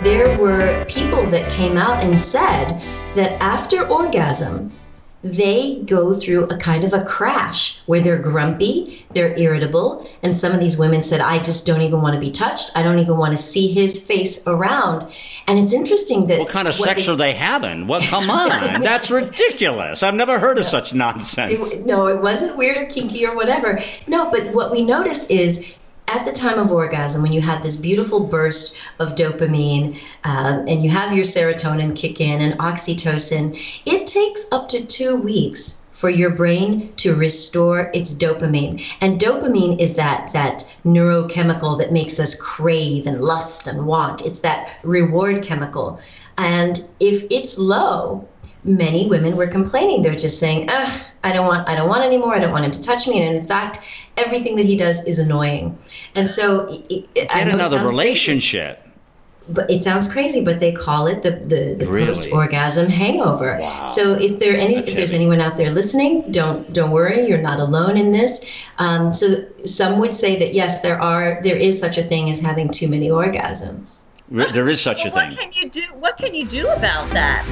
there were people that came out and said that after orgasm, they go through a kind of a crash where they're grumpy, they're irritable, and some of these women said, I just don't even want to be touched. I don't even want to see his face around. And it's interesting that... What kind of sex are they having? Well, come on. That's ridiculous. I've never heard of such nonsense. It wasn't weird or kinky or whatever. No, but what we notice is at the time of orgasm, when you have this beautiful burst of dopamine and you have your serotonin kick in and oxytocin, it takes up to 2 weeks for your brain to restore its dopamine. And dopamine is that neurochemical that makes us crave and lust and want. It's that reward chemical. And if it's low, many women were complaining. They're just saying, I don't want anymore. I don't want him to touch me. And in fact, everything that he does is annoying. And so get another relationship. Crazy, but it sounds crazy, but they call it the really? Post-orgasm hangover. Wow. So if there's anyone out there listening, don't worry, you're not alone in this. So some would say that yes, there is such a thing as having too many orgasms. There is such a thing. What can you do about that?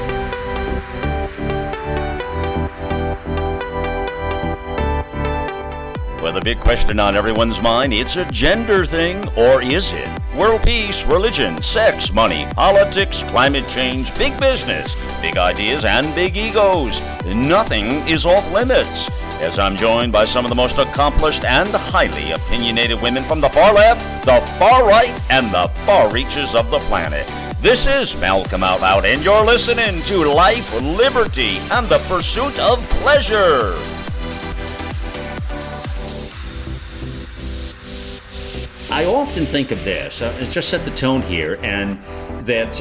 Well, the big question on everyone's mind, it's a gender thing, or is it? World peace, religion, sex, money, politics, climate change, big business, big ideas, and big egos. Nothing is off limits. As I'm joined by some of the most accomplished and highly opinionated women from the far left, the far right, and the far reaches of the planet. This is Malcolm Out Loud, and you're listening to Life, Liberty, and the Pursuit of Pleasure. I often think of this, just set the tone here, and that,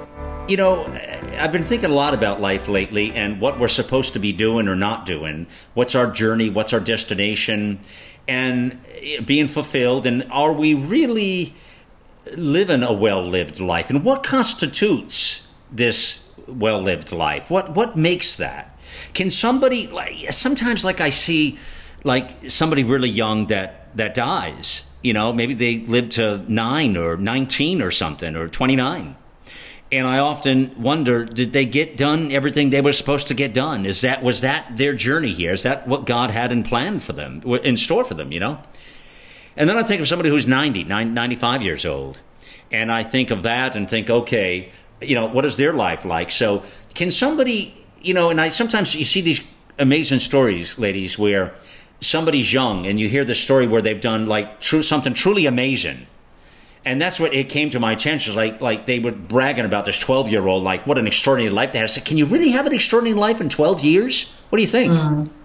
I've been thinking a lot about life lately and what we're supposed to be doing or not doing. What's our journey? What's our destination? And being fulfilled. And are we really living a well-lived life? And what constitutes this well-lived life? What makes that? Can somebody, sometimes I see somebody really young that dies. Maybe they live to 9 or 19 or something, or 29. And I often wonder, did they get done everything they were supposed to get done? Was that their journey here? Is that what God had in plan for them, in store for them, And then I think of somebody who's 95 years old. And I think of that and think, okay, what is their life like? So can somebody, and sometimes you see these amazing stories, ladies, where somebody's young and you hear the story where they've done something truly amazing. And that's what it came to my attention. Like they were bragging about this 12-year-old, what an extraordinary life they had. I said, can you really have an extraordinary life in 12 years? What do you think?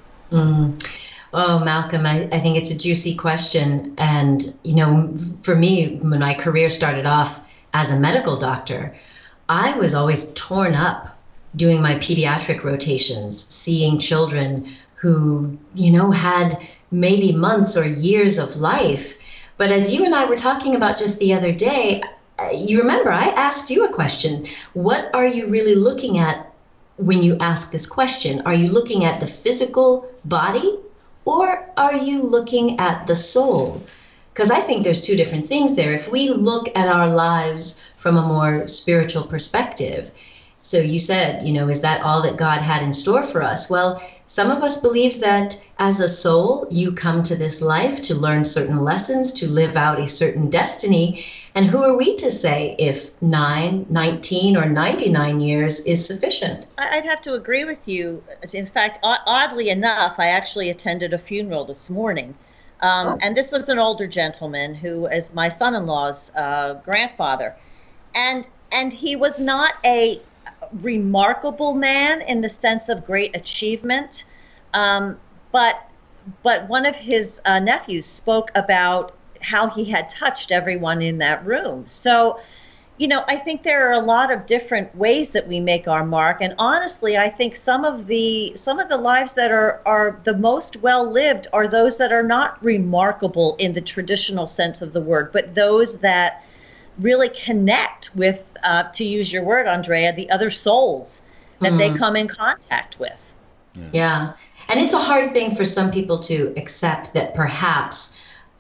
Oh, Malcolm, I think it's a juicy question. And, for me, when my career started off as a medical doctor, I was always torn up doing my pediatric rotations, seeing children who, had maybe months or years of life. But as you and I were talking about just the other day, you remember I asked you a question. What are you really looking at when you ask this question? Are you looking at the physical body, or are you looking at the soul? Because I think there's two different things there. If we look at our lives from a more spiritual perspective, so you said, is that all that God had in store for us? Well, some of us believe that as a soul, you come to this life to learn certain lessons, to live out a certain destiny. And who are we to say if 9, 19, or 99 years is sufficient? I'd have to agree with you. In fact, oddly enough, I actually attended a funeral this morning. And this was an older gentleman who is my son-in-law's grandfather. And he was not a remarkable man in the sense of great achievement, but one of his nephews spoke about how he had touched everyone in that room. So, I think there are a lot of different ways that we make our mark, and honestly, I think some of the lives that are the most well lived are those that are not remarkable in the traditional sense of the word, but those that really connect with, to use your word, Andrea, the other souls that they come in contact with. Yeah. And it's a hard thing for some people to accept that perhaps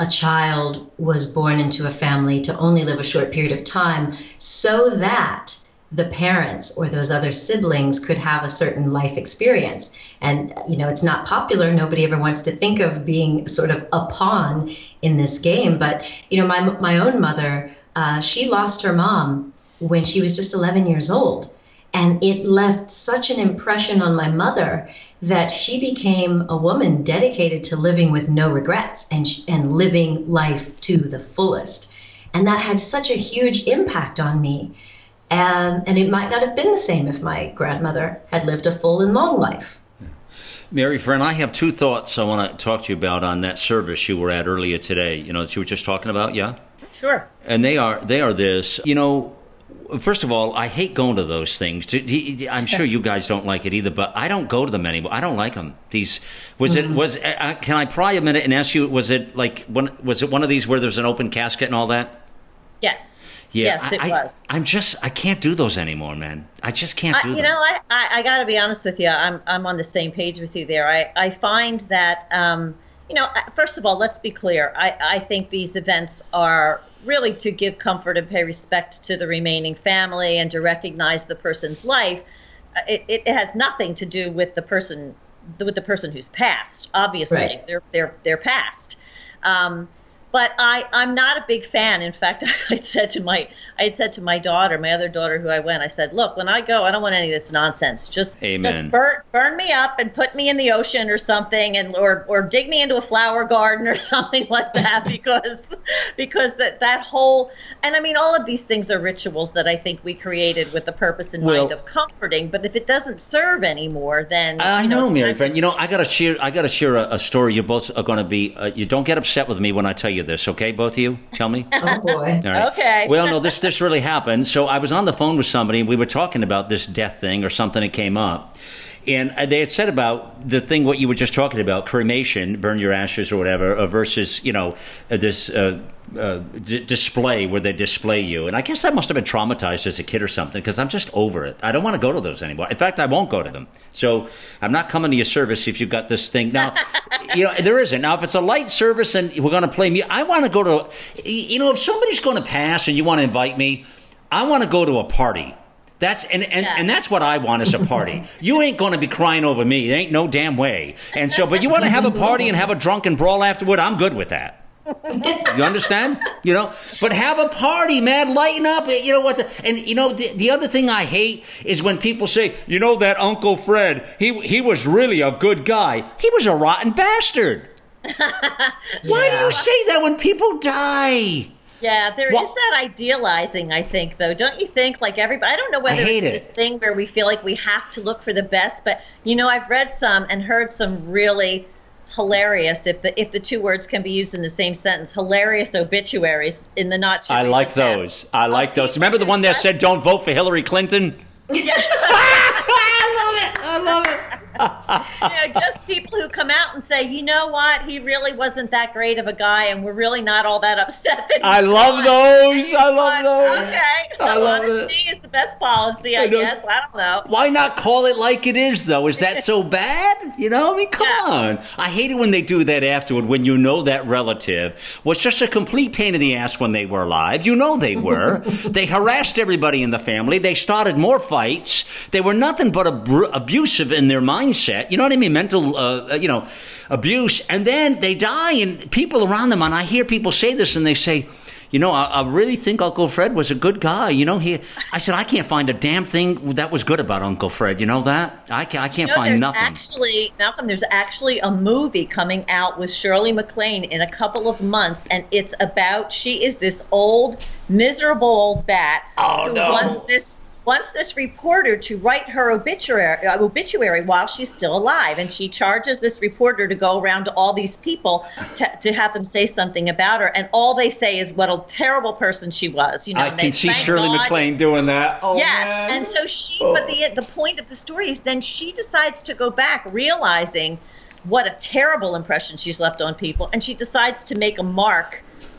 a child was born into a family to only live a short period of time so that the parents or those other siblings could have a certain life experience. And, it's not popular. Nobody ever wants to think of being sort of a pawn in this game. But, my own mother, she lost her mom when she was just 11 years old. And it left such an impression on my mother that she became a woman dedicated to living with no regrets and living life to the fullest. And that had such a huge impact on me. And it might not have been the same if my grandmother had lived a full and long life. Mary, friend, I have two thoughts I want to talk to you about on that service you were at earlier today, that you were just talking about, yeah? Sure. And they are this, first of all, I hate going to those things. I'm sure you guys don't like it either, but I don't go to them anymore. I don't like them. Can I pry a minute and ask you, was it one of these where there's an open casket and all that? Yes. Yeah, yes, it was. I can't do those anymore, man. I just can't do them. I got to be honest with you. I'm on the same page with you there. I find that, first of all, let's be clear. I think these events are really to give comfort and pay respect to the remaining family and to recognize the person's life. It has nothing to do with the person who's passed. Obviously, right. They're passed. But I'm not a big fan. In fact, I had said to my daughter, my other daughter who I went, I said, look, when I go, I don't want any of this nonsense. Just burn me up and put me in the ocean or something, or dig me into a flower garden or something like that, because that whole, and I mean, all of these things are rituals that I think we created with the purpose in mind of comforting. But if it doesn't serve anymore, then I know, Mary, friend. I gotta share a story. You both are going to be. You don't get upset with me when I tell you this, okay? Both of you, tell me. Oh boy. All right. Okay. Well, no, this really happened. So I was on the phone with somebody, and we were talking about this death thing or something that came up. And they had said about the thing, what you were just talking about, cremation, burn your ashes or whatever, versus, this display where they display you. And I guess I must have been traumatized as a kid or something, because I'm just over it. I don't want to go to those anymore. In fact, I won't go to them. So I'm not coming to your service if you've got this thing. Now, there isn't. Now, if it's a light service and we're going to play music, I want to go to, if somebody's going to pass and you want to invite me, I want to go to a party. That's what I want is a party. You ain't going to be crying over me. There ain't no damn way. And so, but you want to have a party and have a drunken brawl afterward, I'm good with that. You understand? But have a party, man. Lighten up. The other thing I hate is when people say, that Uncle Fred, he was really a good guy. He was a rotten bastard. Why do you say that when people die? Yeah, there is that idealizing, I think, though. Don't you think? Like everybody, I don't know whether it's this thing where we feel like we have to look for the best, but I've read some and heard some really hilarious, if the two words can be used in the same sentence, hilarious obituaries in the not too I like those. I like those. Remember the one that said, "Don't vote for Hillary Clinton"? Yeah. I love it. Just people who come out and say, you know what, he really wasn't that great of a guy, and we're really not all that upset that I love those. Okay. I love honesty is the best policy, I guess. I don't know. Why not call it like it is, though? Is that so bad? Come on. I hate it when they do that afterward, when that relative was just a complete pain in the ass when they were alive. They were. They harassed everybody in the family. They started more fights. They were nothing but abusive in their mindset. You know what I mean? Mental, abuse. And then they die, and people around them, and I hear people say this, and they say, I really think Uncle Fred was a good guy. I said, I can't find a damn thing that was good about Uncle Fred. You know that? I can't find nothing. Malcolm, there's actually a movie coming out with Shirley MacLaine in a couple of months, and it's about, she is this old, miserable old bat who wants this reporter to write her obituary while she's still alive, and she charges this reporter to go around to all these people to have them say something about her, and all they say is what a terrible person she was. I can see Shirley MacLaine doing that. Oh, yeah, man. And so but the point of the story is then she decides to go back, realizing what a terrible impression she's left on people, and she decides to make a mark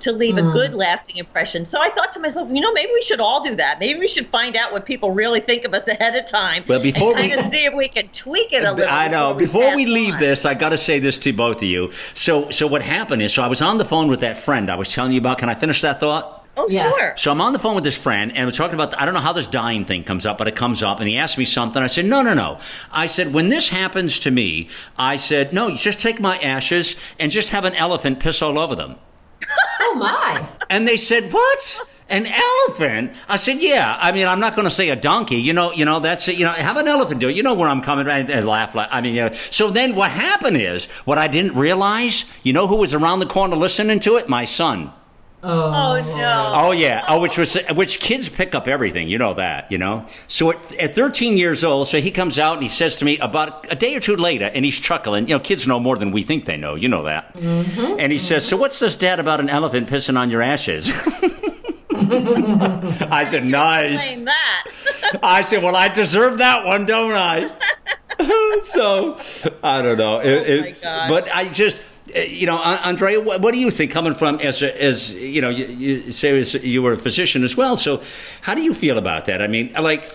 to leave a good lasting impression. So I thought to myself, maybe we should all do that. Maybe we should find out what people really think of us ahead of time. Well, before we see if we can tweak it a little. I know. Before we leave this, I got to say this to both of you. So what happened is, I was on the phone with that friend I was telling you about. Can I finish that thought? Oh, yeah. Sure. So I'm on the phone with this friend, and we're talking about, I don't know how this dying thing comes up, but it comes up, and he asked me something. I said, no. I said, when this happens to me, I said, no, you just take my ashes and just have an elephant piss all over them. Oh, my. And they said, what? An elephant? I said, yeah. I mean, I'm not going to say a donkey. That's it. Have an elephant do it. You know where I'm coming from. And laugh. So then what happened is, what I didn't realize, who was around the corner listening to it? My son. Oh no! Oh yeah! Oh, which kids pick up everything, that, So at 13 years old, so he comes out and he says to me about a day or two later, and he's chuckling. Kids know more than we think they know. You know that. Mm-hmm. And he says, "So what's this, Dad, about an elephant pissing on your ashes?" I said, "Nice." That. I said, "Well, I deserve that one, don't I?" So I don't know. But I just. Andrea, what do you think, coming from as you say you were a physician as well? So, how do you feel about that? I mean,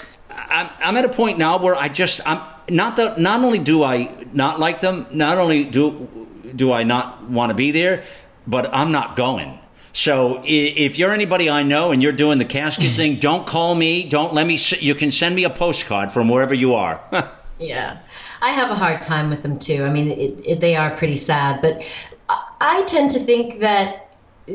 I'm at a point now where I'm not only do I not like them, not only do I not want to be there, but I'm not going. So, if you're anybody I know and you're doing the casket thing, don't call me. Don't let me. You can send me a postcard from wherever you are. Yeah. I have a hard time with them too. I mean, they are pretty sad, but I tend to think that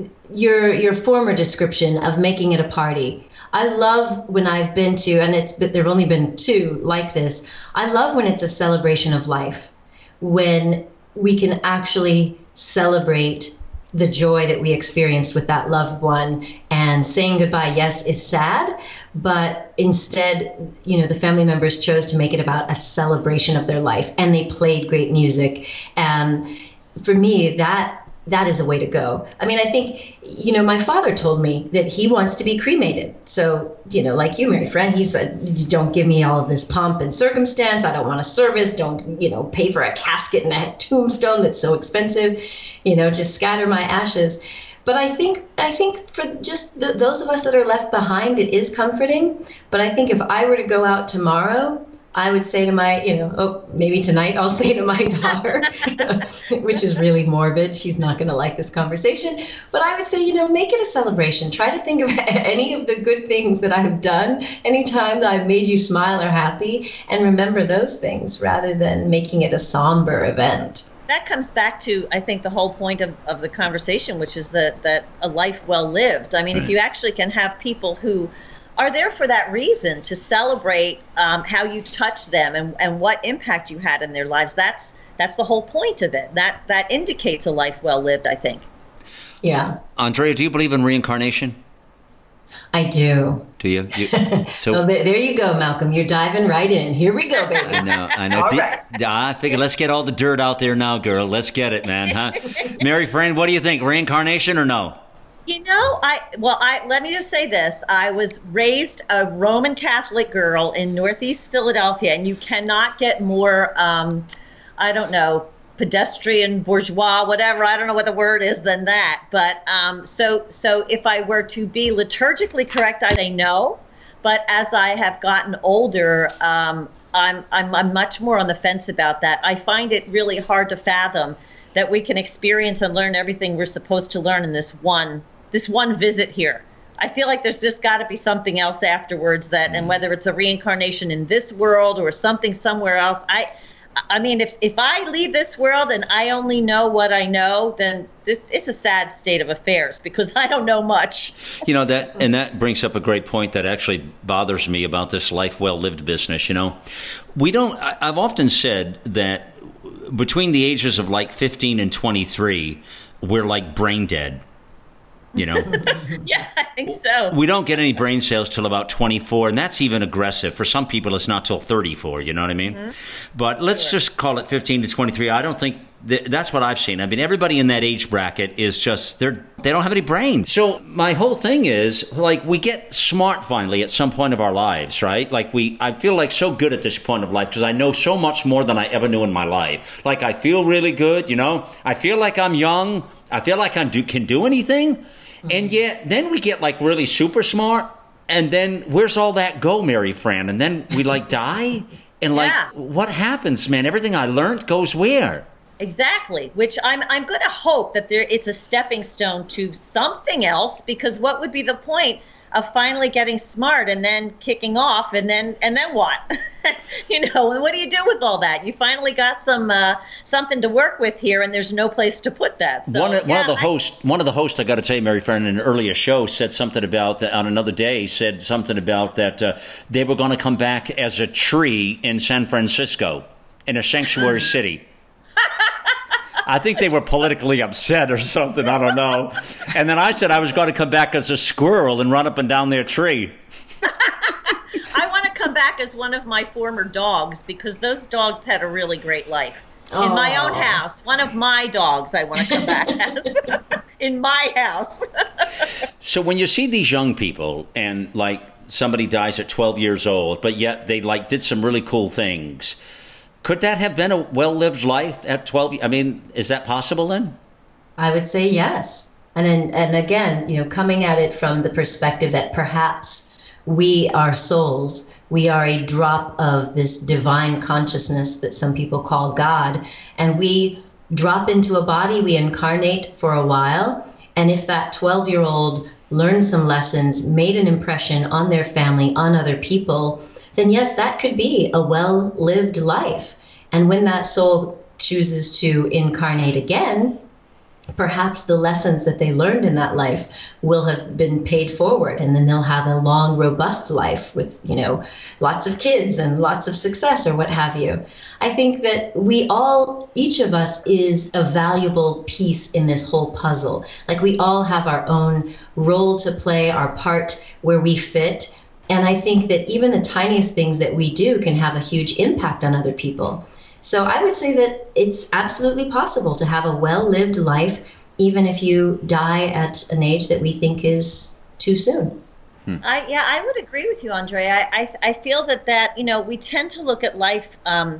your former description of making it a party, I love when I've been to, and there've only been 2 like this. I love when it's a celebration of life, when we can actually celebrate the joy that we experienced with that loved one, and saying goodbye, yes, is sad, but instead, the family members chose to make it about a celebration of their life, and they played great music. And for me, that is a way to go. I mean, I think, my father told me that he wants to be cremated. So, like you, Mary Fran, he said, don't give me all of this pomp and circumstance. I don't want a service. Don't, pay for a casket and a tombstone that's so expensive. Just scatter my ashes. But I think for just those of us that are left behind, it is comforting. But I think if I were to go out tomorrow, I would say to my, maybe tonight I'll say to my daughter, which is really morbid. She's not going to like this conversation. But I would say, make it a celebration. Try to think of any of the good things that I've done, anytime that I've made you smile or happy, and remember those things rather than making it a somber event. That comes back to, I think, the whole point of the conversation, which is that a life well lived. I mean, if you actually can have people who are there for that reason, to celebrate how you touched them and what impact you had in their lives, that's the whole point of it. That indicates a life well lived, I think. Yeah. Andrea, do you believe in reincarnation? I do. Do you? So well, there you go, Malcolm. You're diving right in. Here we go, baby. I know. All right. I figured, let's get all the dirt out there now, girl. Let's get it, man. Huh? Mary Fran, what do you think? Reincarnation or no? Let me just say this. I was raised a Roman Catholic girl in Northeast Philadelphia, and you cannot get more, pedestrian, bourgeois, whatever, I don't know what the word is, than that. But so if I were to be liturgically correct, I say no. But as I have gotten older, I'm much more on the fence about that. I find it really hard to fathom that we can experience and learn everything we're supposed to learn in this one visit here. I feel like there's just got to be something else afterwards, and whether it's a reincarnation in this world or something somewhere else, I mean, if I leave this world and I only know what I know, then it's a sad state of affairs, because I don't know much. That brings up a great point that actually bothers me about this life well lived business. I've often said that between the ages of like 15 and 23, we're like brain dead. Yeah, I think so. We don't get any brain cells till about 24, and that's even aggressive. For some people, it's not till 34, you know what I mean? Mm-hmm. But let's just call it 15 to 23. I don't think That's what I've seen. I mean, everybody in that age bracket is just, they don't have any brains. So my whole thing is, like, we get smart finally at some point of our lives, right? Like, I feel like so good at this point of life because I know so much more than I ever knew in my life. Like, I feel really good, you know? I feel like I'm young. I feel like I can do anything. Mm-hmm. And yet, then we get, like, really super smart. And then where's all that go, Mary Fran? And then we, like, die? And, like, what happens, man? Everything I learned goes where? Exactly, which I'm going to hope that it's a stepping stone to something else, because what would be the point of finally getting smart and then kicking off and then what? You know, and what do you do with all that? You finally got something to work with here, and there's no place to put that. So, one of the hosts, I got to tell you, Mary Fran, in an earlier show said something about on another day that they were going to come back as a tree in San Francisco, in a sanctuary city. I think they were politically upset or something. I don't know. And then I said I was going to come back as a squirrel and run up and down their tree. I want to come back as one of my former dogs, because those dogs had a really great life. In my own house, one of my dogs I want to come back as in my house. So when you see these young people and, like, somebody dies at 12 years old, but yet they, like, did some really cool things, could that have been a well-lived life at 12? I mean, is that possible then? I would say yes. And again, you know, coming at it from the perspective that perhaps we are souls, we are a drop of this divine consciousness that some people call God, and we drop into a body, we incarnate for a while, and if that 12-year-old learned some lessons, made an impression on their family, on other people, then yes, that could be a well-lived life. And when that soul chooses to incarnate again, perhaps the lessons that they learned in that life will have been paid forward, and then they'll have a long, robust life with, you know, lots of kids and lots of success or what have you. I think that each of us is a valuable piece in this whole puzzle. Like, we all have our own role to play, our part where we fit. And I think that even the tiniest things that we do can have a huge impact on other people. So I would say that it's absolutely possible to have a well-lived life, even if you die at an age that we think is too soon. I would agree with you, Andre. I feel that, you know, we tend to look at life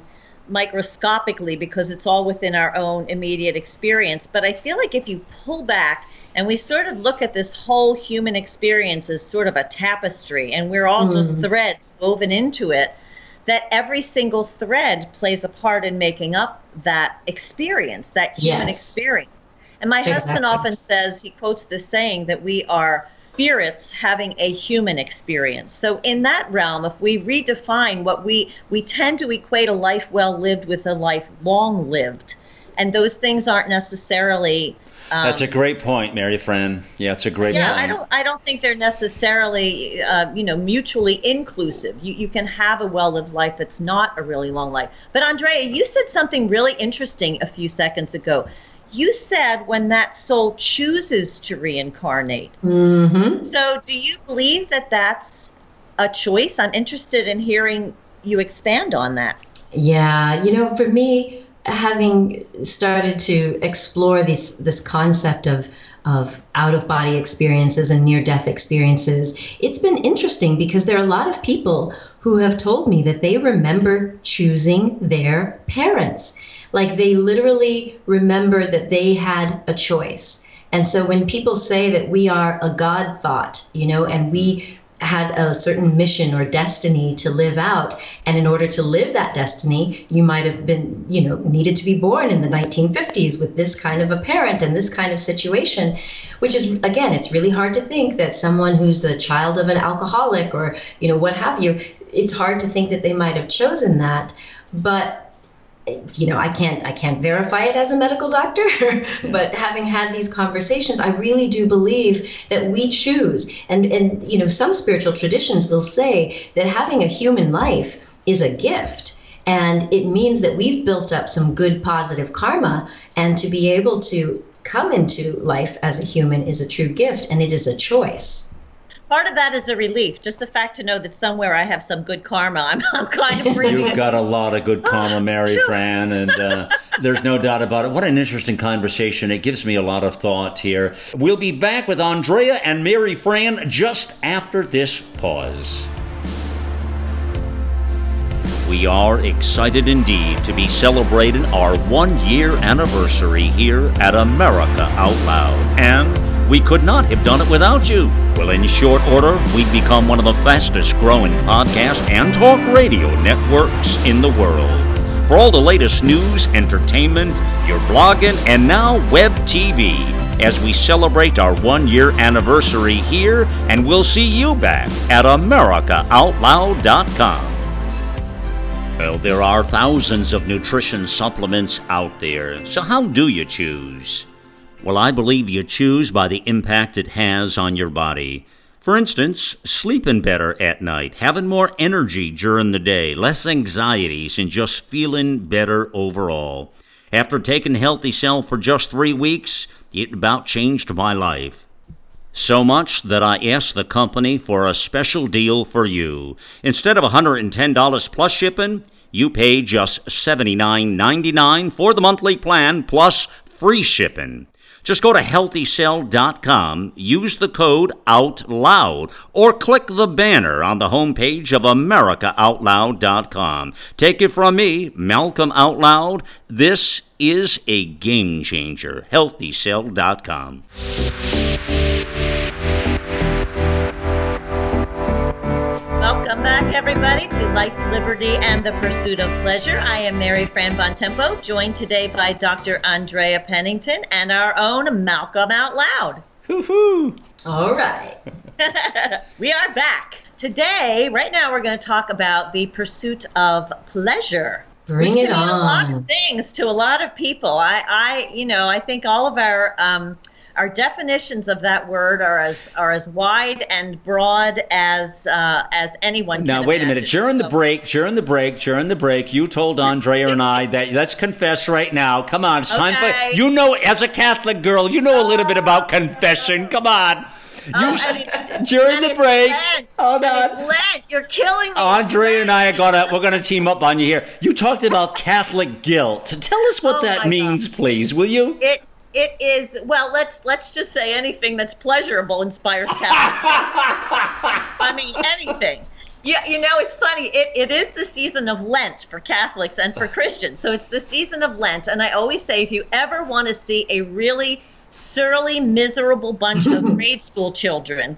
microscopically because it's all within our own immediate experience. But I feel like if you pull back and we sort of look at this whole human experience as sort of a tapestry, and we're all just threads woven into it, that every single thread plays a part in making up that experience, that human experience. And my husband often says, he quotes this saying, that we are spirits having a human experience. So in that realm, if we redefine what we tend to equate a life well lived with a life long lived. And those things aren't necessarily... That's a great point, Mary Fran. Yeah, it's a great point. I don't think they're necessarily, mutually inclusive. You can have a well-lived life that's not a really long life. But Andrea, you said something really interesting a few seconds ago. You said when that soul chooses to reincarnate. Mm-hmm. So do you believe that that's a choice? I'm interested in hearing you expand on that. Yeah, you know, for me, having started to explore this concept of out-of-body experiences and near-death experiences, it's been interesting because there are a lot of people who have told me that they remember choosing their parents. Like, they literally remember that they had a choice. And so when people say that we are a God thought, you know, and we had a certain mission or destiny to live out, and in order to live that destiny, you might have been, you know, needed to be born in the 1950s with this kind of a parent and this kind of situation, which is, again, it's really hard to think that someone who's a child of an alcoholic or, you know, what have you, it's hard to think that they might have chosen that. But you know, I can't verify it as a medical doctor, but having had these conversations, I really do believe that we choose. And you know, some spiritual traditions will say that having a human life is a gift. And it means that we've built up some good positive karma, and to be able to come into life as a human is a true gift, and it is a choice. part of that is a relief. Just the fact to know that somewhere I have some good karma. I'm kind of breathing. You've got a lot of good karma, Mary Fran, and there's no doubt about it. What an interesting conversation. It gives me a lot of thought here. We'll be back with Andrea and Mary Fran just after this pause. We are excited indeed to be celebrating our 1-year anniversary here at America Out Loud. And we could not have done it without you. Well, in short order, we've become one of the fastest growing podcast and talk radio networks in the world. For all the latest news, entertainment, your blogging, and now web TV, as we celebrate our 1-year anniversary here, and we'll see you back at AmericaOutloud.com. Well, there are thousands of nutrition supplements out there, so how do you choose? Well, I believe you choose by the impact it has on your body. For instance, sleeping better at night, having more energy during the day, less anxieties, and just feeling better overall. After taking Healthy Cell for just 3 weeks, it about changed my life. So much that I asked the company for a special deal for you. Instead of $110 plus shipping, you pay just $79.99 for the monthly plan plus free shipping. Just go to HealthyCell.com, use the code OUTLOUD, or click the banner on the homepage of AmericaOutloud.com. Take it from me, Malcolm Out Loud, this is a game changer. HealthyCell.com. Welcome back, everybody, to Life, Liberty, and the Pursuit of Pleasure. I am Mary Fran Bontempo, joined today by Dr. Andrea Pennington and our own Malcolm Out Loud. Hoo-hoo! All right. We are back. Today, right now, we're going to talk about the pursuit of pleasure. Bring it on. A lot of things to a lot of people. I think all of our definitions of that word are as wide and broad as anyone can. Now, wait a minute. Imagine. During the break, you told Andrea and I that, let's confess right now. Come on, it's time for, as a Catholic girl, you know a little bit about confession. Come on. During the break. Hold on. It's Lent. You're killing me. Andrea and I we're going to team up on you here. You talked about Catholic guilt. Tell us what that means, please, will you? It is, well, let's just say anything that's pleasurable inspires Catholic. I mean, anything. Yeah, it's funny. It is the season of Lent for Catholics and for Christians. So it's the season of Lent. And I always say, if you ever want to see a really surly, miserable bunch of grade school children,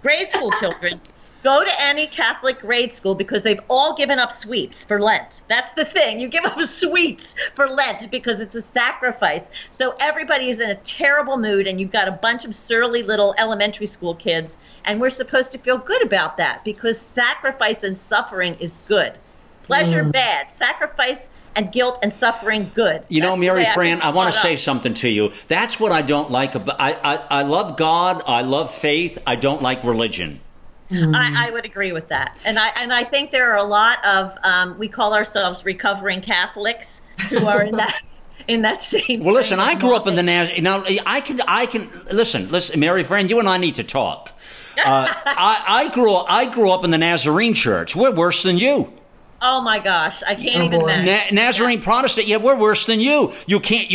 go to any Catholic grade school because they've all given up sweets for Lent. That's the thing. You give up sweets for Lent because it's a sacrifice. So everybody is in a terrible mood, and you've got a bunch of surly little elementary school kids, and we're supposed to feel good about that because sacrifice and suffering is good. Pleasure, bad. Sacrifice and guilt and suffering, good. Mary Fran, I want to say something to you. That's what I don't like about. I love God. I love faith. I don't like religion. I would agree with that, and I think there are a lot of we call ourselves recovering Catholics who are in that same. Well, listen, I grew up in the I can listen, Mary Fran, you and I need to talk. I grew up in the Nazarene Church. We're worse than you. Oh my gosh, I can't even imagine. Nazarene Protestant, we're worse than you. You can't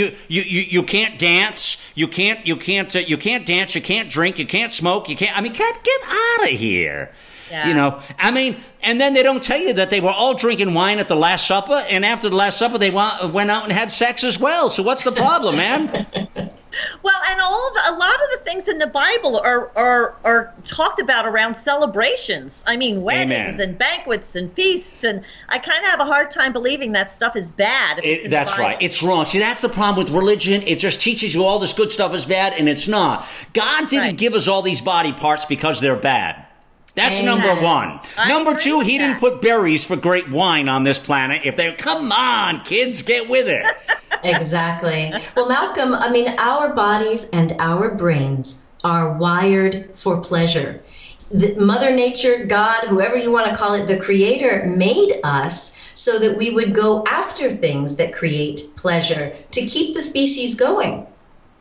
dance. You can't dance. You can't drink. You can't smoke. Get out of here. Yeah. And then they don't tell you that they were all drinking wine at the Last Supper, and after the Last Supper they went out and had sex as well. So what's the problem, man? Well, and a lot of the things in the Bible are talked about around celebrations. I mean, weddings and banquets and feasts, and I kind of have a hard time believing that stuff is bad. That's right. It's wrong. See, that's the problem with religion. It just teaches you all this good stuff is bad, and it's not. God didn't give us all these body parts because they're bad. That's number one. Number two, he didn't put berries for great wine on this planet. Come on, kids, get with it. Exactly. Well, Malcolm, our bodies and our brains are wired for pleasure. Mother Nature, God, whoever you want to call it, the Creator made us so that we would go after things that create pleasure to keep the species going.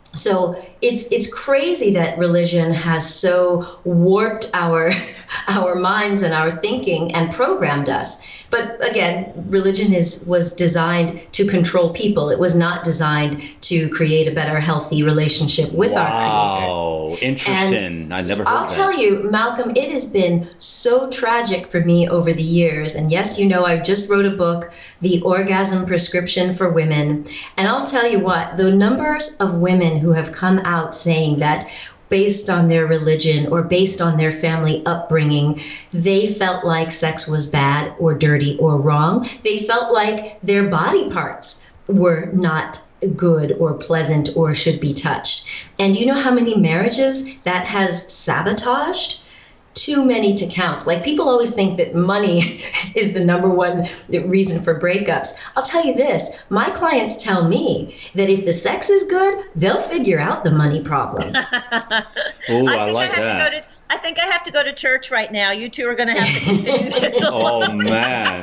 So it's crazy that religion has so warped our minds and our thinking and programmed us. But again, religion was designed to control people. It was not designed to create a better, healthy relationship with our Creator. Wow, interesting. I never heard I'll that. tell you, Malcolm, it has been so tragic for me over the years. And yes, you know, I just wrote a book, The Orgasm Prescription for Women. And I'll tell you what, the numbers of women who have come out saying that based on their religion or based on their family upbringing, they felt like sex was bad or dirty or wrong. They felt like their body parts were not good or pleasant or should be touched. And you know how many marriages that has sabotaged? Too many to count. Like, people always think that money is the number one reason for breakups. I'll tell you this, my clients tell me that if the sex is good, they'll figure out the money problems. Oh, I like that. I think I have to go to church right now. You two are going to have to continue this. Oh, man.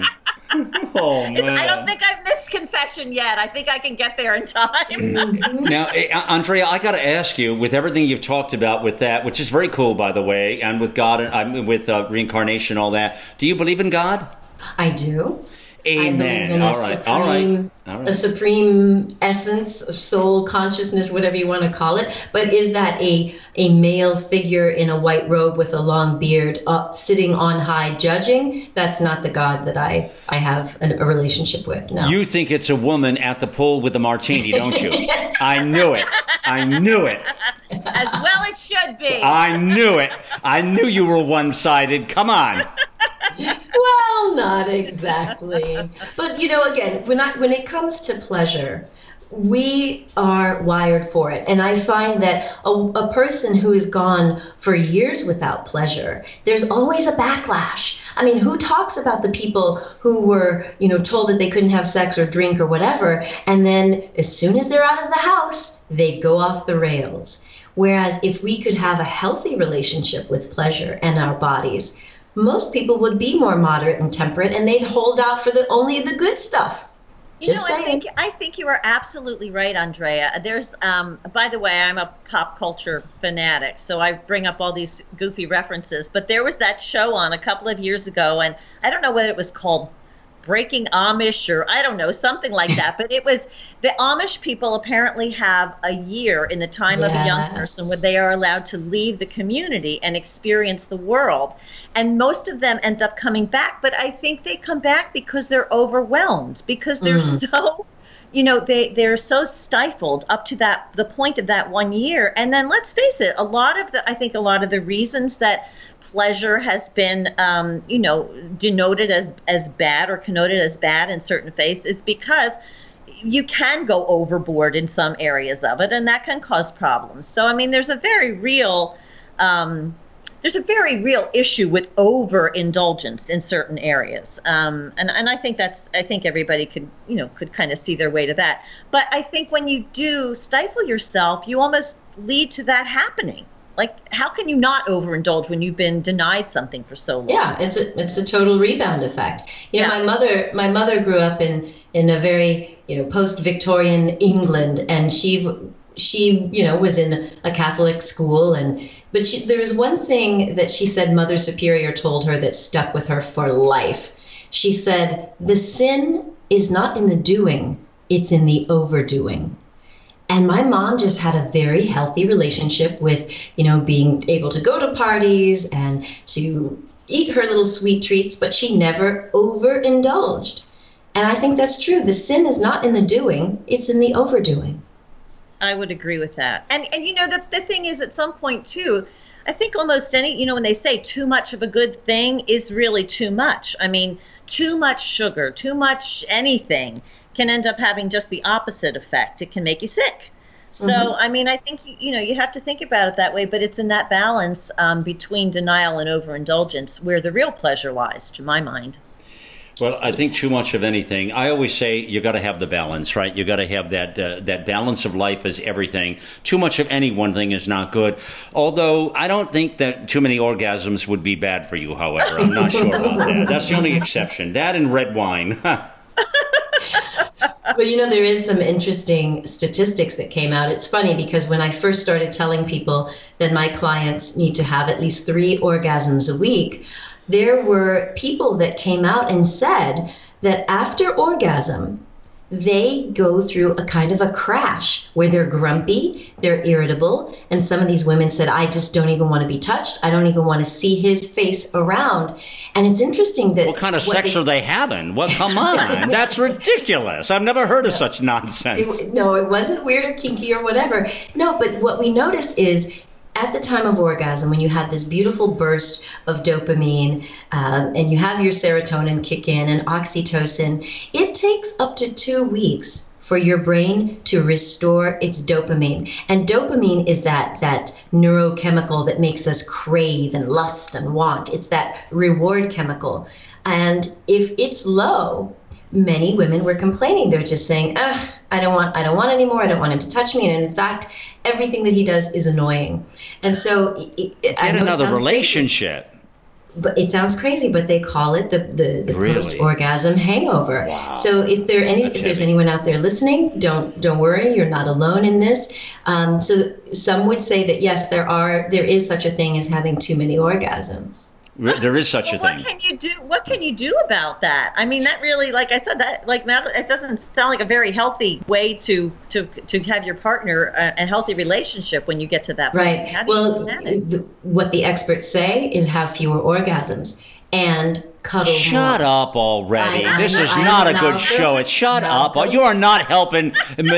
Oh, man. I don't think I've missed confession yet. I think I can get there in time. Now, Andrea, I got to ask you, with everything you've talked about with that, which is very cool, by the way, and with God, and with reincarnation, all that, do you believe in God? I do. Amen. I believe in a supreme essence, soul, consciousness, whatever you want to call it. But is that a male figure in a white robe with a long beard sitting on high judging? That's not the God that I have a relationship with. No. You think it's a woman at the pool with a martini, don't you? I knew it. I knew it. As well it should be. I knew it. I knew you were one-sided. Come on. Well, not exactly. But, you know, again, when it comes to pleasure, we are wired for it. And I find that a person who has gone for years without pleasure, there's always a backlash. I mean, who talks about the people who were, you know, told that they couldn't have sex or drink or whatever, and then as soon as they're out of the house, they go off the rails. Whereas if we could have a healthy relationship with pleasure and our bodies, most people would be more moderate and temperate, and they'd hold out for only the good stuff. Just saying. I think you are absolutely right, Andrea. There's, by the way, I'm a pop culture fanatic, so I bring up all these goofy references. But there was that show on a couple of years ago, and I don't know whether it was called Breaking Amish or I don't know, something like that. But it was the Amish people apparently have a year in the time of a young person where they are allowed to leave the community and experience the world. And most of them end up coming back. But I think they come back because they're overwhelmed, because they're so, you know, they're so stifled up to the point of that 1 year. And then let's face it, I think a lot of the reasons that pleasure has been, you know, denoted as bad or connoted as bad in certain faiths is because you can go overboard in some areas of it, and that can cause problems. So, I mean, there's a very real issue with overindulgence in certain areas, and I think everybody could kind of see their way to that. But I think when you do stifle yourself, you almost lead to that happening. Like, how can you not overindulge when you've been denied something for so long? Yeah, it's a total rebound effect. You know, my mother grew up in a very, you know, post-Victorian England, and she you know, was in a Catholic school, but there was one thing that she said Mother Superior told her that stuck with her for life. She said, "The sin is not in the doing, it's in the overdoing." And my mom just had a very healthy relationship with, you know, being able to go to parties and to eat her little sweet treats, but she never overindulged. And I think that's true. The sin is not in the doing, it's in the overdoing. I would agree with that. And you know, the thing is, at some point too, I think almost any, you know, when they say too much of a good thing is really too much. I mean, too much sugar, too much anything can end up having just the opposite effect. It can make you sick. So, I mean, I think, you know, you have to think about it that way, but it's in that balance between denial and overindulgence where the real pleasure lies, to my mind. Well, I think too much of anything. I always say you got to have the balance, right? You got to have that balance of life is everything. Too much of any one thing is not good. Although I don't think that too many orgasms would be bad for you. However, I'm not sure about that. That's the only exception. That and red wine. But there is some interesting statistics that came out. It's funny because when I first started telling people that my clients need to have at least 3 orgasms a week, there were people that came out and said that after orgasm, they go through a kind of a crash where they're grumpy, they're irritable, and some of these women said, I just don't even want to be touched. I don't even want to see his face around. And it's interesting that... What kind of sex are they having? Well, come on. That's ridiculous. I've never heard of such nonsense. It wasn't weird or kinky or whatever. No, but what we notice is at the time of orgasm, when you have this beautiful burst of dopamine and you have your serotonin kick in and oxytocin, it takes up to 2 weeks for your brain to restore its dopamine. And dopamine is that neurochemical that makes us crave and lust and want. It's that reward chemical. And if it's low, many women were complaining. They're just saying, I don't want anymore. I don't want him to touch me. And in fact, everything that he does is annoying. And so get another relationship. Crazy, but it sounds crazy, but they call it the really? Post-orgasm hangover. Wow. So if there's anyone out there listening, don't worry, you're not alone in this. So some would say that yes, there is such a thing as having too many orgasms. There is such a thing. What can you do about that? I mean, that really, like I said, it doesn't sound like a very healthy way to have your partner a healthy relationship when you get to that point. Right. What the experts say is have fewer orgasms and cuddle more. Shut up already. This is not a good show. Shut up. You are not helping.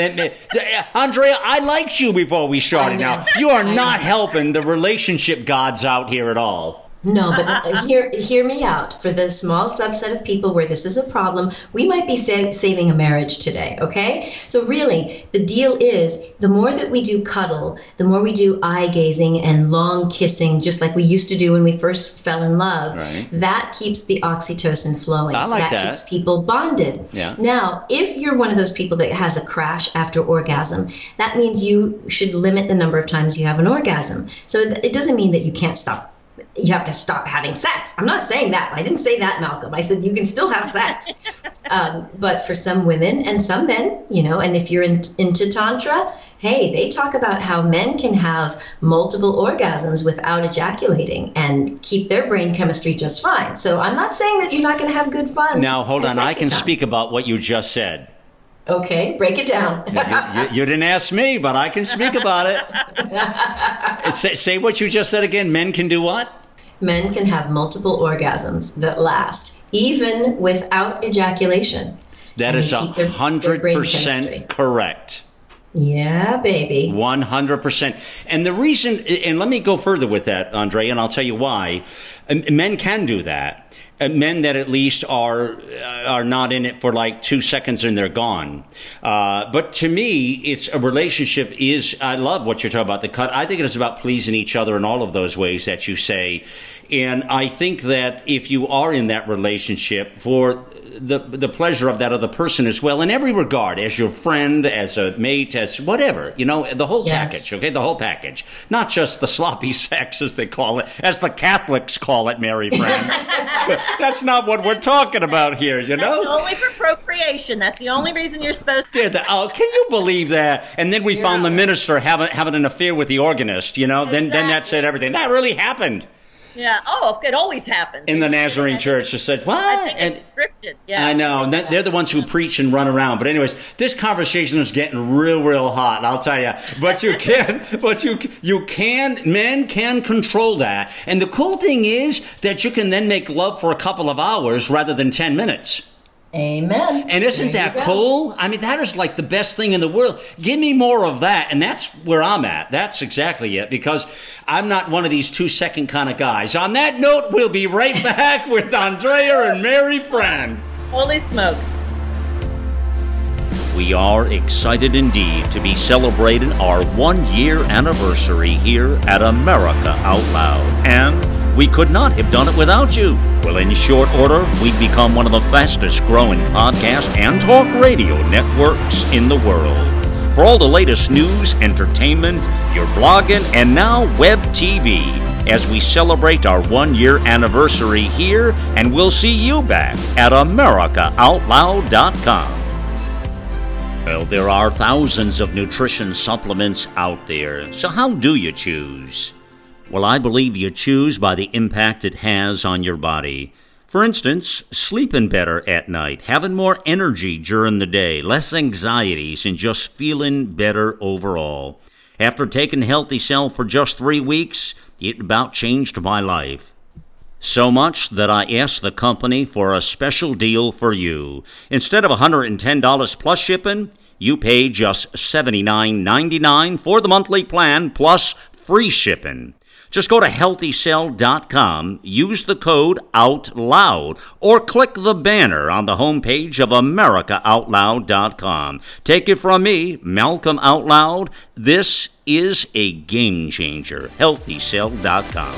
Andrea, I liked you before we started. Now, you are not helping the relationship gods out here at all. No, but hear me out. For the small subset of people where this is a problem, we might be saving a marriage today, okay? So really, the deal is the more that we do cuddle, the more we do eye gazing and long kissing, just like we used to do when we first fell in love, right. That keeps the oxytocin flowing. I like that. Keeps people bonded. Yeah. Now, if you're one of those people that has a crash after orgasm, that means you should limit the number of times you have an orgasm. So it doesn't mean that you can't stop. You have to stop having sex. I'm not saying that. I didn't say that, Malcolm. I said you can still have sex. But for some women and some men, and if you're into Tantra, hey, they talk about how men can have multiple orgasms without ejaculating and keep their brain chemistry just fine. So I'm not saying that you're not going to have good fun. Now, hold on. I can speak about what you just said. Okay, break it down. You didn't ask me, but I can speak about it. Say what you just said again. Men can do what? Men can have multiple orgasms that last, even without ejaculation. That is 100% correct. Yeah, baby. 100%. And the reason, and let me go further with that, Andre, and I'll tell you why. Men can do that. Men that at least are not in it for like 2 seconds and they're gone. But to me, it's a relationship I love what you're talking about, the cut. I think it is about pleasing each other in all of those ways that you say. And I think that if you are in that relationship for the pleasure of that other person as well, in every regard, as your friend, as a mate, as whatever, the whole package, okay? The whole package. Not just the sloppy sex, as they call it, as the Catholics call it, Mary Fran. That's not what we're talking about here, That's only for procreation. That's the only reason you're supposed to. Can you believe that? And then we found the minister having an affair with the organist, Then that said everything. That really happened. Yeah. Oh, it always happens. In the Nazarene Church, just said, what? I think it's scripted. Yeah. I know. They're the ones who preach and run around. But anyways, this conversation is getting real, real hot, I'll tell you. But men can control that. And the cool thing is that you can then make love for a couple of hours rather than 10 minutes. Amen. And isn't that cool? I mean, that is like the best thing in the world. Give me more of that. And that's where I'm at. That's exactly it. Because I'm not one of these 2-second kind of guys. On that note, we'll be right back with Andrea and Mary Fran. Holy smokes. We are excited indeed to be celebrating our 1-year anniversary here at America Out Loud. And we could not have done it without you. Well, in short order, we've become one of the fastest growing podcast and talk radio networks in the world. For all the latest news, entertainment, your blogging, and now web TV, as we celebrate our 1-year anniversary here, and we'll see you back at AmericaOutloud.com. Well, there are thousands of nutrition supplements out there, so how do you choose? Well, I believe you choose by the impact it has on your body. For instance, sleeping better at night, having more energy during the day, less anxieties, and just feeling better overall. After taking Healthy Cell for just 3 weeks, it about changed my life. So much that I asked the company for a special deal for you. Instead of $110 plus shipping, you pay just $79.99 for the monthly plan plus free shipping. Just go to HealthyCell.com, use the code OUTLOUD, or click the banner on the homepage of AmericaOutloud.com. Take it from me, Malcolm Out Loud, this is a game changer. HealthyCell.com.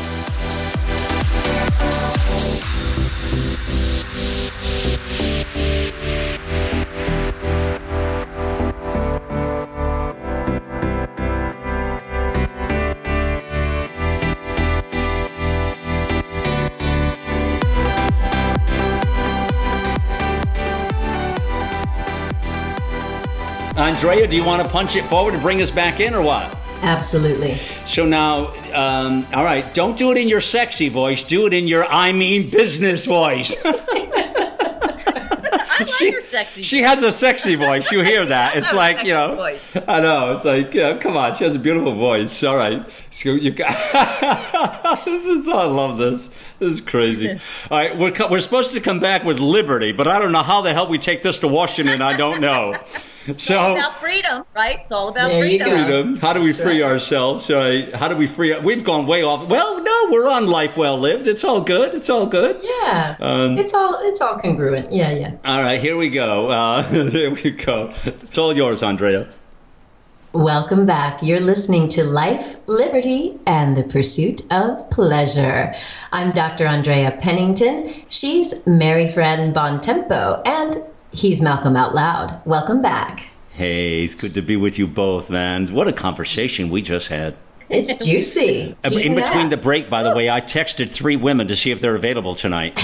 Andrea, do you want to punch it forward and bring us back in or what? Absolutely. So now, all right, don't do it in your sexy voice. Do it in your business voice. She has a sexy voice. You hear that? It's like, I know. It's like, come on. She has a beautiful voice. All right. So you got. I love this. This is crazy. All right, we're supposed to come back with liberty, but I don't know how the hell we take this to Washington. I don't know. It's all about freedom, right? It's all about freedom. How do we free ourselves? How do we free? We've gone way off. Well, no, we're on Life Well Lived. It's all good. It's all good. Yeah. It's all congruent. Yeah. All right, here we go. Here we go. It's all yours, Andrea. Welcome back. You're listening to Life, Liberty, and the Pursuit of Pleasure. I'm Dr. Andrea Pennington. She's Mary Fran Bontempo, and he's Malcolm Out Loud. Welcome back. Hey, it's good to be with you both, man. What a conversation we just had. It's juicy. In between the break, by the way, I texted 3 women to see if they're available tonight.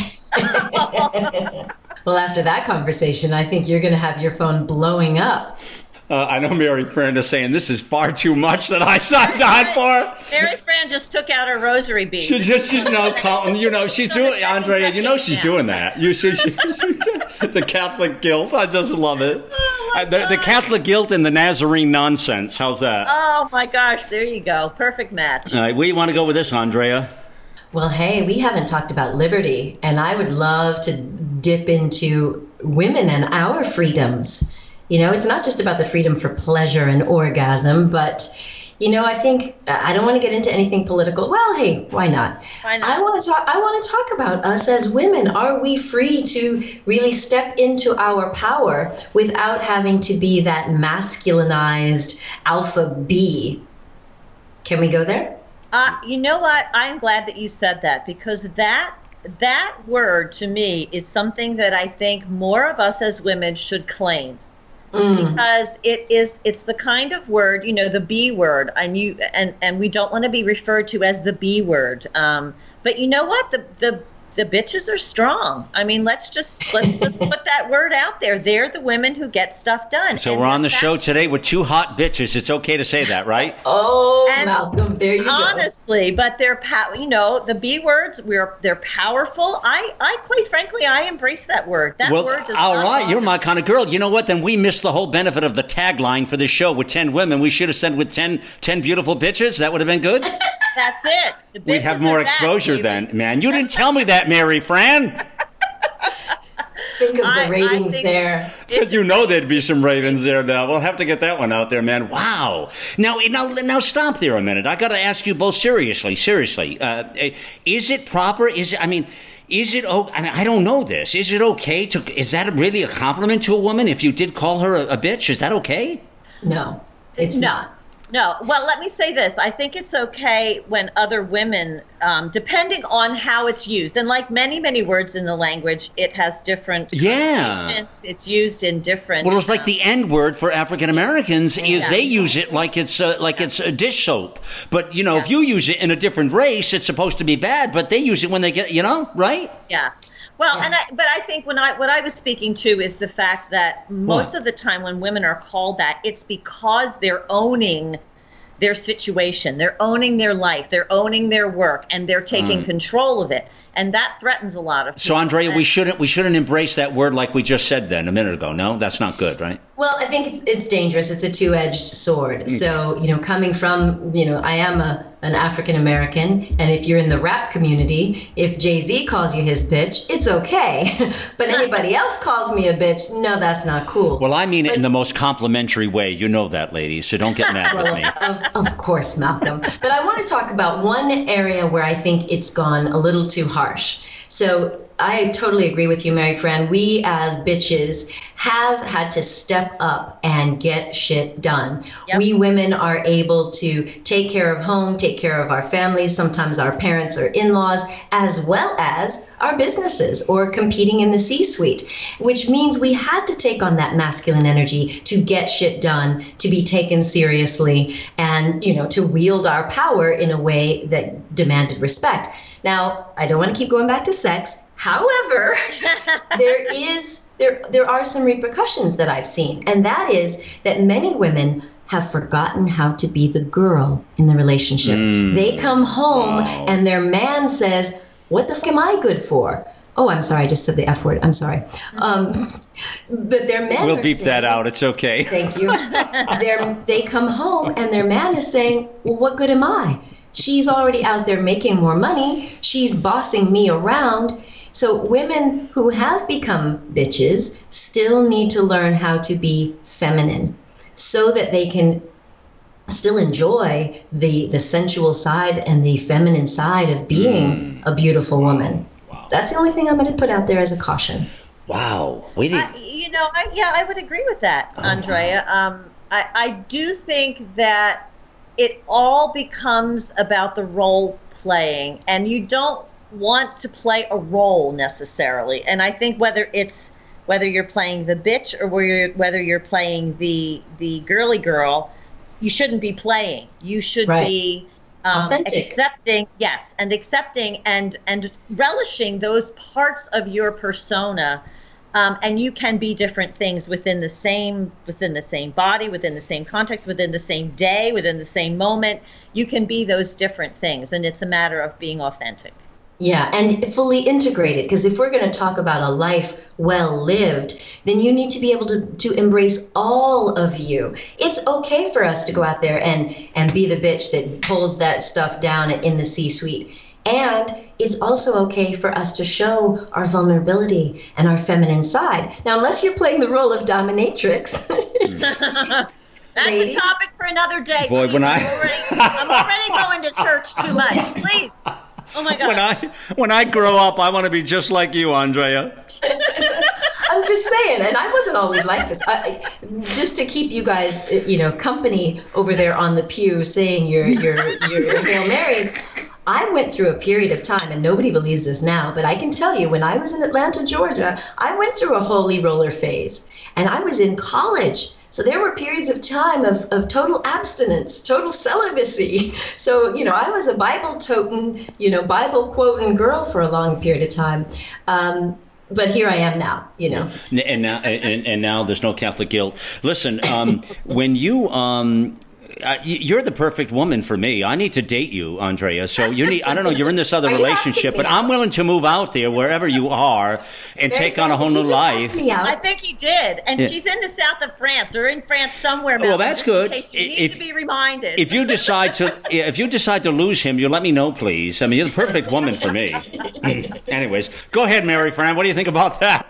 Well, after that conversation, I think you're going to have your phone blowing up. I know Mary Fran is saying this is far too much that I signed on for. Mary Fran just took out her rosary beads. She's now calling. She's doing, Andrea. She's doing that. The Catholic guilt. I just love it. Oh the Catholic guilt and the Nazarene nonsense. How's that? Oh my gosh! There you go. Perfect match. All right, where do you want to go with this, Andrea? Well, hey, we haven't talked about liberty, and I would love to dip into women and our freedoms. It's not just about the freedom for pleasure and orgasm, but, I think I don't want to get into anything political. Well, hey, why not? Why not? I want to talk about us as women. Are we free to really step into our power without having to be that masculinized alpha B? Can we go there? You know what? I'm glad that you said that, because that word to me is something that I think more of us as women should claim. Because it's the kind of word, the B word, and we don't want to be referred to as the B word. But you know what? The bitches are strong. I mean, let's just put that word out there. They're the women who get stuff done. So we're on the show today with 2 hot bitches. It's okay to say that, right? Malcolm, there you go. Honestly, but they're the B words. They're powerful. I quite frankly, I embrace that word. That word does all not right, bother you're my kind of girl. You know what? Then we missed the whole benefit of the tagline for this show with 10 women. We should have said with 10 beautiful bitches. That would have been good. That's it. We'd have more exposure then, man. You didn't tell me that, Mary Fran. Think of the ratings there. There'd be some ratings there now. We'll have to get that one out there, man. Wow. Now stop there a minute. I got to ask you both seriously. Is it proper? I don't know this. Is it okay is that really a compliment to a woman if you did call her a bitch? Is that okay? No, it's not. No. Well, let me say this. I think it's okay when other women, depending on how it's used, and like many, many words in the language, it has different connotations. It's used in different. Well, it's like the N word for African Americans they use it like it's a dish soap. But if you use it in a different race, it's supposed to be bad. But they use it when they get right. Yeah. Well, Yeah. but I think what I was speaking to is the fact that most of the time when women are called that, it's because they're owning their situation, they're owning their life, they're owning their work, and they're taking control of it, and that threatens a lot of people. So, Andrea, we shouldn't embrace that word like we just said then a minute ago. No, that's not good, right? Well, I think it's dangerous. It's a two-edged sword. So, coming from, I am an African American, and if you're in the rap community, if Jay-Z calls you his bitch, it's okay. But anybody else calls me a bitch, no, that's not cool. Well, I mean it in the most complimentary way. You know that, ladies, so don't get mad with me. Of course, Malcolm. But I want to talk about one area where I think it's gone a little too harsh. So I totally agree with you, Mary Fran. We as bitches have had to step up and get shit done. Yep. We women are able to take care of home, take care of our families, sometimes our parents or in-laws, as well as our businesses or competing in the C-suite, which means we had to take on that masculine energy to get shit done, to be taken seriously, and, to wield our power in a way that demanded respect. Now, I don't want to keep going back to sex. However, there are some repercussions that I've seen, and that is that many women have forgotten how to be the girl in the relationship. They come home and their man says, "What the f*** am I good for?" Oh, I'm sorry, I just said the F word. I'm sorry. But their men We'll beep that out. It's okay. Thank you. They come home and their man is saying, "Well, what good am I? She's already out there making more money. She's bossing me around." So women who have become bitches still need to learn how to be feminine so that they can still enjoy the sensual side and the feminine side of being a beautiful woman. Wow. That's the only thing I'm going to put out there as a caution. Wow. I would agree with that, Andrea. I do think that it all becomes about the role playing, and you don't want to play a role necessarily. And I think whether you're playing the bitch or whether you're playing the girly girl, you shouldn't be playing. You should be accepting and relishing those parts of your persona. And you can be different things within the same body, within the same context, within the same day, within the same moment. You can be those different things, and it's a matter of being authentic. Yeah, and fully integrated, because if we're going to talk about a life well lived, then you need to be able to embrace all of you. It's okay for us to go out there and be the bitch that holds that stuff down in the C-suite. And it's also okay for us to show our vulnerability and our feminine side. Now, unless you're playing the role of dominatrix. That's a topic for another day. Boy, I'm already going to church too much. Please. Oh my God. When I grow up, I want to be just like you, Andrea. I'm just saying, and I wasn't always like this. Just to keep you guys, company over there on the pew saying your Hail Marys. I went through a period of time, and nobody believes this now, but I can tell you, when I was in Atlanta, Georgia, I went through a holy roller phase, and I was in college. So there were periods of time of total abstinence, total celibacy. So, I was a Bible-toting, Bible quoting girl for a long period of time. But here I am now, And now there's no Catholic guilt. Listen, when you're the perfect woman for me. I need to date you, Andrea. So I don't know, you're in this other relationship, but I'm willing to move out there wherever you are and take on a whole new life. I think he did. And she's in the south of France or in France somewhere. Well, that's good. You need to be reminded. If you decide to lose him, you let me know, please. I mean, you're the perfect woman for me. Anyways, go ahead, Mary Fran. What do you think about that?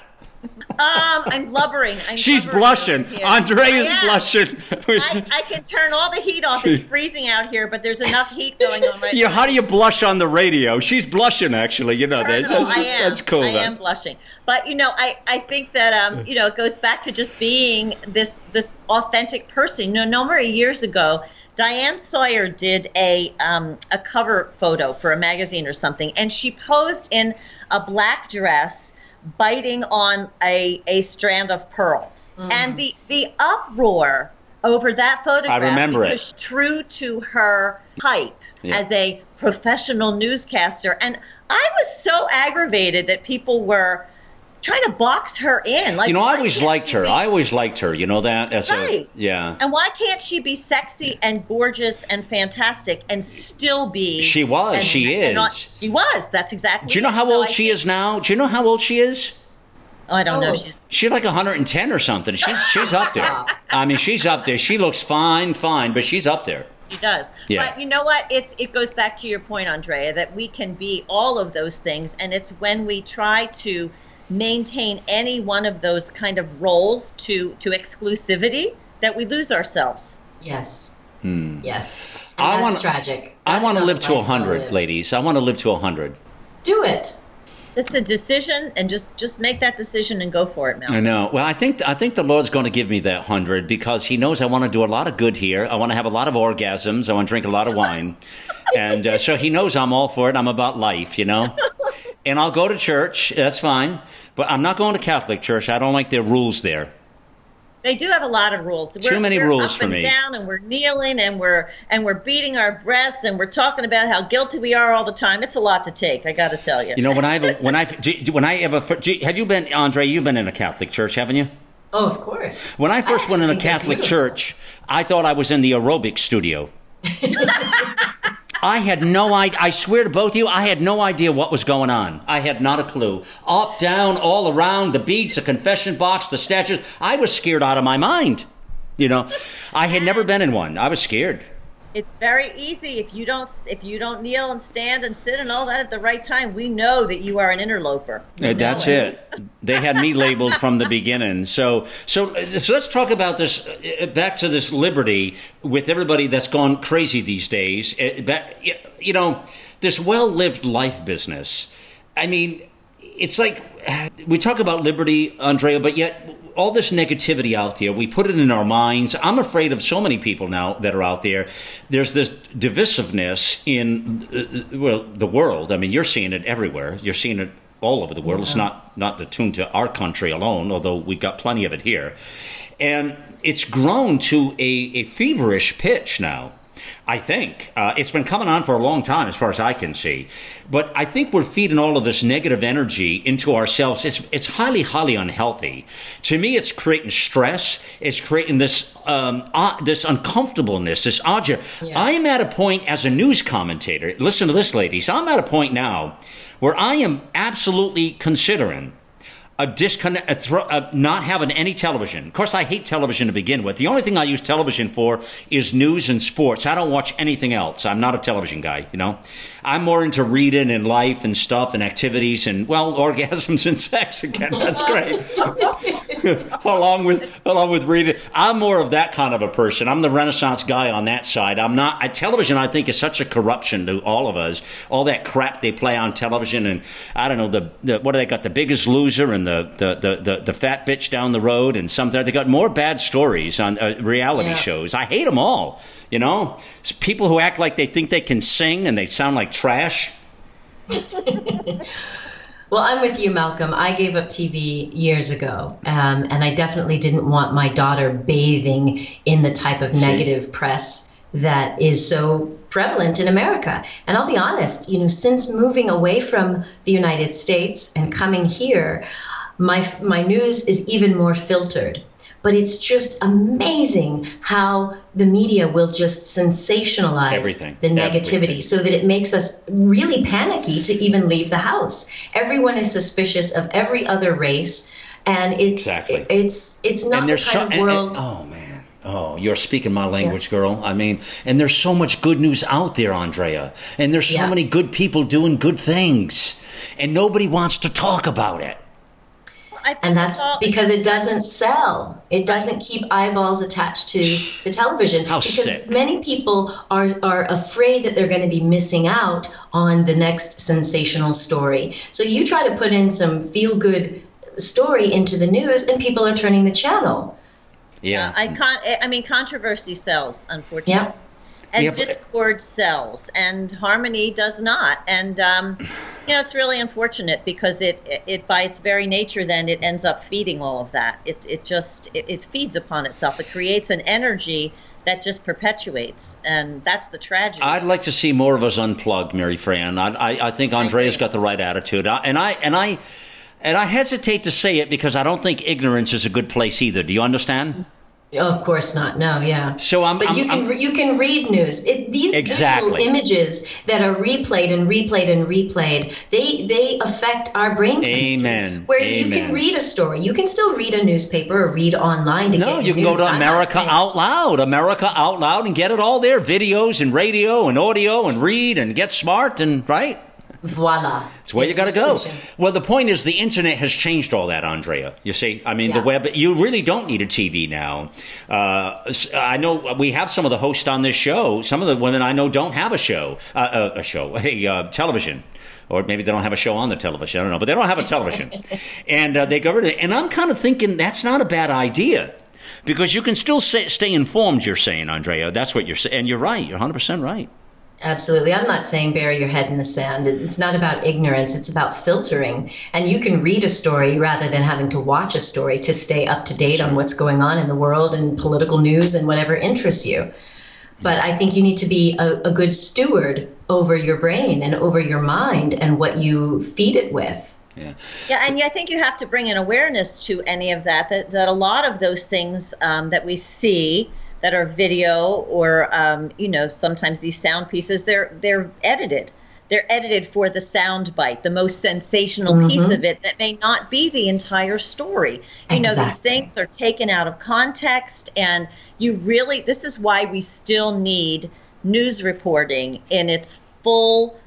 I'm blubbering. She's blushing. Andrea's blushing. I can turn all the heat off. It's freezing out here, but there's enough heat going on right now. How do you blush on the radio? She's blushing, actually. That's cool. I am blushing. But, I think that, it goes back to just being this authentic person. A number of years ago, Diane Sawyer did a cover photo for a magazine or something, and she posed in a black dress biting on a strand of pearls. And the uproar over that photograph, I remember was true to her type as a professional newscaster. And I was so aggravated that people were trying to box her in. Like, I always liked her. I always liked her. You know that? Right. Yeah. And why can't she be sexy and gorgeous and fantastic and still be? She was. She is. She was. That's exactly. Do you know how old she is now? Do you know how old she is? Oh, I don't know. She's like 110 or something. She's up there. I mean, she's up there. She looks fine, but she's up there. She does. Yeah. But you know what? It goes back to your point, Andrea, that we can be all of those things, and it's when we try to maintain any one of those kind of roles to exclusivity that we lose ourselves. Yes. Yes. And that's tragic. I want to live to 100, ladies. I want to live to 100. Do it. It's a decision, and just make that decision and go for it, Mel. I know. Well, I think the Lord's going to give me that 100 because He knows I want to do a lot of good here. I want to have a lot of orgasms. I want to drink a lot of wine, and so He knows I'm all for it. I'm about life, And I'll go to church. That's fine, but I'm not going to Catholic church. I don't like their rules there. They do have a lot of rules. Too many rules for me. We're up and down, and we're kneeling, and we're beating our breasts, and we're talking about how guilty we are all the time. It's a lot to take. I got to tell you. Have you been, Andre? You've been in a Catholic church, haven't you? Oh, of course. When I first went in a Catholic church, I thought I was in the aerobic studio. I had no idea. I swear to both of you, I had no idea what was going on. I had not a clue. Up, down, all around, the beads, the confession box, the statues. I was scared out of my mind. I had never been in one. I was scared. It's very easy if you don't kneel and stand and sit and all that at the right time. We know that you are an interloper. That's it. They had me labeled from the beginning. So let's talk about this. Back to this liberty with everybody that's gone crazy these days. This well-lived life business. I mean, it's like we talk about liberty, Andrea, but yet all this negativity out there, we put it in our minds. I'm afraid of so many people now that are out there. There's this divisiveness in the world. I mean, you're seeing it everywhere. You're seeing it all over the world. Yeah. It's not attuned to our country alone, although we've got plenty of it here. And it's grown to a feverish pitch now. I think. It's been coming on for a long time as far as I can see. But I think we're feeding all of this negative energy into ourselves. It's highly, highly unhealthy. To me, it's creating stress. It's creating this uncomfortableness, this agita. Yeah. I am at a point as a news commentator, listen to this, ladies, I'm at a point now where I am absolutely considering a disconnect, not having any television. Of course, I hate television to begin with. The only thing I use television for is news and sports. I don't watch anything else. I'm not a television guy, I'm more into reading and life and stuff and activities and, orgasms and sex again. That's great. along with reading. I'm more of that kind of a person. I'm the Renaissance guy on that side. I'm not. Television, I think, is such a corruption to all of us. All that crap they play on television, and I don't know what do they got? The Biggest Loser and the fat bitch down the road and something. They got more bad stories on reality shows. I hate them all. It's people who act like they think they can sing and they sound like trash. Well, I'm with you, Malcolm. I gave up TV years ago, and I definitely didn't want my daughter bathing in the type of negative press that is so prevalent in America. And I'll be honest, since moving away from the United States and coming here, my news is even more filtered. But it's just amazing how the media will just sensationalize the negativity so that it makes us really panicky to even leave the house. Everyone is suspicious of every other race, and it's not the kind of world. Oh man. Oh, you're speaking my language, girl. I mean, and there's so much good news out there, Andrea. And there's so many good people doing good things. And nobody wants to talk about it. And that's because it doesn't sell. It doesn't keep eyeballs attached to the television. Because many people are afraid that they're going to be missing out on the next sensational story. So you try to put in some feel-good story into the news, and people are turning the channel. Yeah. Controversy sells, unfortunately. Yeah. And discord sells, and harmony does not. And it's really unfortunate because it by its very nature, then it ends up feeding all of that. It feeds upon itself. It creates an energy that just perpetuates, and that's the tragedy. I'd like to see more of us unplugged, Mary Fran. I think Andrea's got the right attitude, and I hesitate to say it because I don't think ignorance is a good place either. Do you understand? Of course not. No, yeah. So you can read news. These visual images that are replayed and replayed and replayed, they affect our brain chemistry. Amen. Whereas you can read a story, you can still read a newspaper or read online to get No, you can news. go to America Out Loud, and get it all there, videos and radio and audio, and read and get smart and right. Voila. It's where you got to go. Well, the point is the internet has changed all that, Andrea. You see, I mean, the web, you really don't need a TV now. I know we have some of the hosts on this show. Some of the women I know don't have a television. Or maybe they don't have a show on the television. I don't know. But they don't have a television. And they go over there. And I'm kind of thinking that's not a bad idea. Because you can still stay informed, you're saying, Andrea. That's what you're saying. And you're right. You're 100% right. Absolutely. I'm not saying bury your head in the sand. It's not about ignorance. It's about filtering. And you can read a story rather than having to watch a story to stay up to date on what's going on in the world and political news and whatever interests you. But I think you need to be a good steward over your brain and over your mind and what you feed it with. Yeah, and I think you have to bring an awareness to any of that a lot of those things that we see that are video or, sometimes these sound pieces, they're edited. They're edited for the sound bite, the most sensational piece of it that may not be the entire story. You know, these things are taken out of context, and this is why we still need news reporting in its full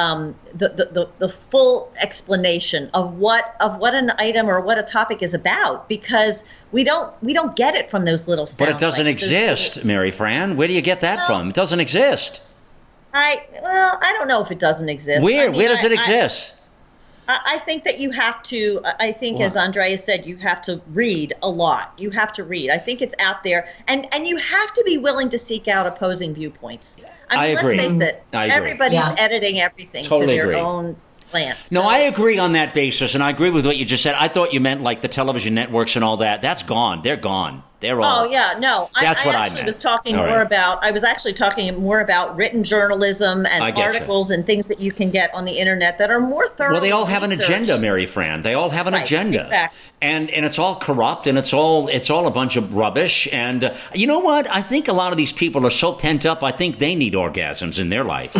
the full explanation of what an item or what a topic is about, because we don't get it from those little sound But it doesn't exist, Mary Fran. Where do you get that from? It doesn't exist. I don't know if it doesn't exist. Where does it exist? I think that you have to, as Andrea said, you have to read a lot. You have to read. I think it's out there. And you have to be willing to seek out opposing viewpoints. I agree. Let's face it. Everybody's editing everything to their own slant. No, I agree on that basis, and I agree with what you just said. I thought you meant like the television networks and all that. That's gone. They're gone. They're all. Oh, yeah, no. That's what I meant. I was actually talking more about written journalism and articles and things that you can get on the internet that are more thorough. Well, they all have an agenda, Mary Fran. They all have an agenda. Exactly. And it's all corrupt, and it's all a bunch of rubbish. And you know what? I think a lot of these people are so pent up, I think they need orgasms in their life.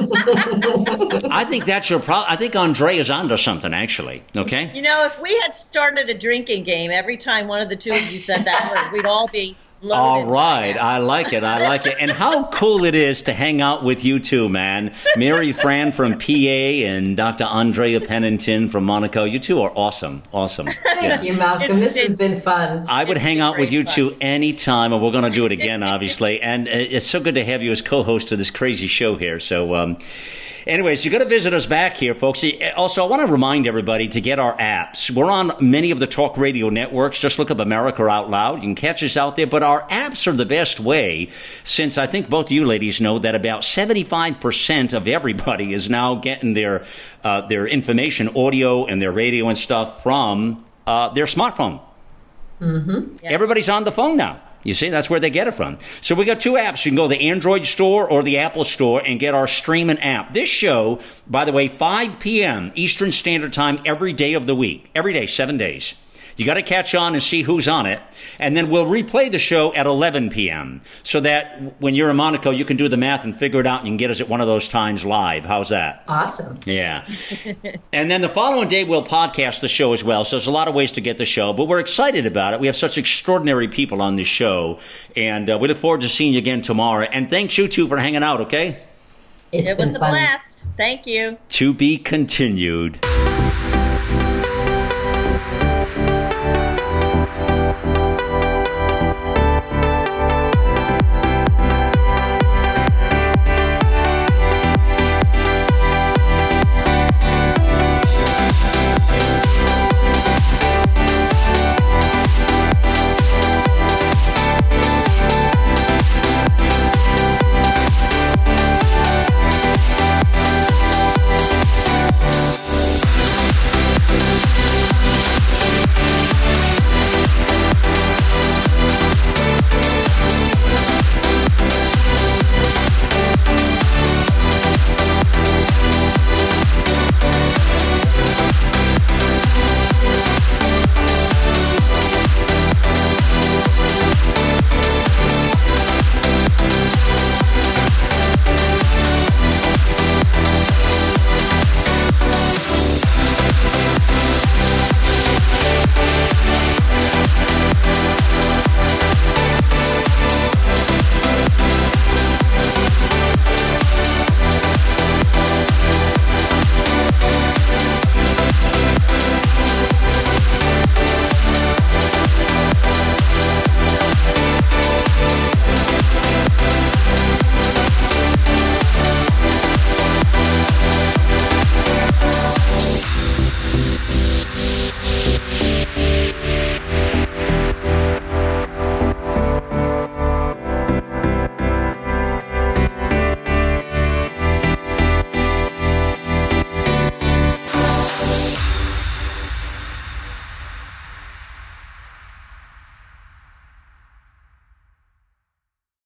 I think that's your problem. I think Andrea's onto something, actually. Okay? You know, if we had started a drinking game every time one of the two of you said that word, we'd all be loaded. All right. I like it. And how cool it is to hang out with you two, man. Mary Fran from PA and Dr. Andrea Pennington from Monaco. You two are awesome. Awesome. Thank you, Malcolm. This has been fun. I would hang out with you two anytime, and we're going to do it again, obviously. And it's so good to have you as co-host of this crazy show here. So, anyways, you got to visit us back here, folks. Also, I want to remind everybody to get our apps. We're on many of the talk radio networks. Just look up America Out Loud. You can catch us out there. But our apps are the best way, since I think both of you ladies know that about 75% of everybody is now getting their information, audio, and their radio and stuff from their smartphone. Mm-hmm. Yeah. Everybody's on the phone now. You see, that's where they get it from. So we got two apps. You can go to the Android store or the Apple store and get our streaming app. This show, by the way, 5 p.m. Eastern Standard Time every day of the week. Every day, 7 days. You got to catch on and see who's on it. And then we'll replay the show at 11 p.m. so that when you're in Monaco, you can do the math and figure it out and you can get us at one of those times live. How's that? Awesome. Yeah. And then the following day, we'll podcast the show as well. So there's a lot of ways to get the show, but we're excited about it. We have such extraordinary people on this show. And we look forward to seeing you again tomorrow. And thanks you two for hanging out, okay? It was a blast. Thank you. To be continued.